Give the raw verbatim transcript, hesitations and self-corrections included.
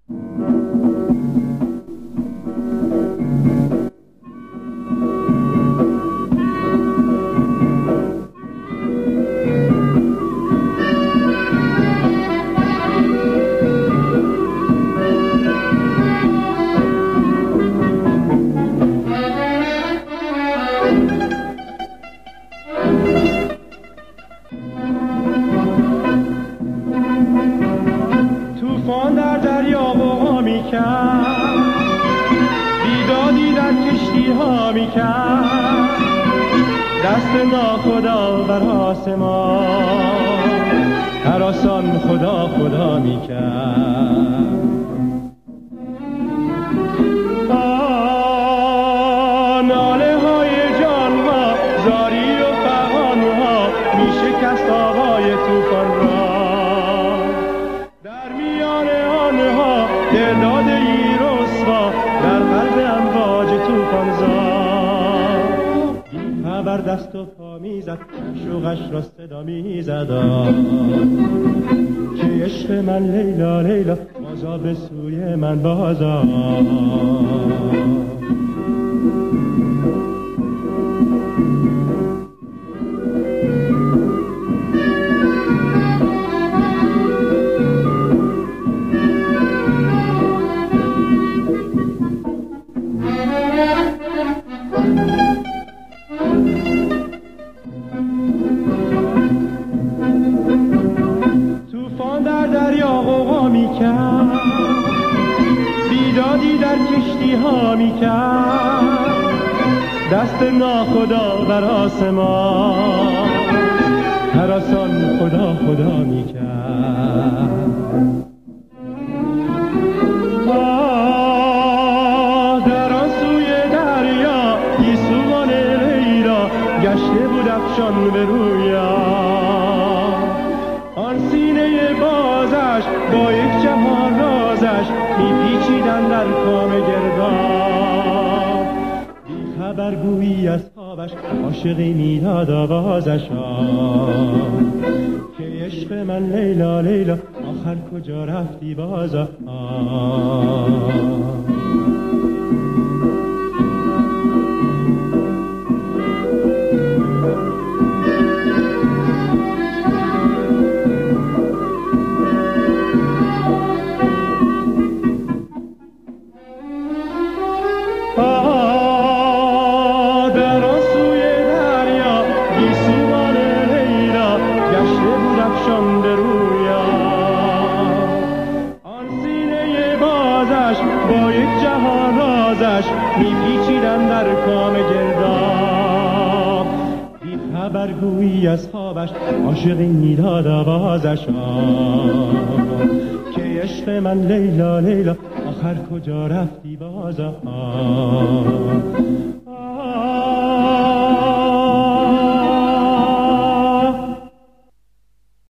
طوفان در دریا بغا میکرد، بیدادی در کشتی ها میکرد، دست ناخدا بر آسمان هراسان خدا خدا میکرد. ناله های جانها، زاری و فغانها میشکست آوای طوفان را. دلداده ای رسوا در قلب امواج طوفان زد، بی خبر دست و پا میزد، شوقش را صدا میزد که عشق من لیلا لیلا بازا به سوی من بازا. طوفان در دریا غوغا میکرد، بیدادی در کشتی ها میکرد، دست ناخدا بر آسمان هراسان خدا خدا میکرد. در آن سوی دریا گیسوان لیلا گشته بود افشان به رویا، آن سینه بازش با یک جهان رازش میپیچیدن در کام گرداب، بی خبر گویی از خوابش عاشقی میداد آوازش که عشق من لیلا لیلا آخر کجا رفتی بازا. در آن سوی دریا گیسوان لیلا گشته بود افشان به رویا، آن سینه بازش با یک جهان رازش میپیچیدن در کام گرداب، بی خبر گویی از خوابش عاشقی میداد آوازش که عشق من لیلا لیلا آخر کجا رفتی بازا.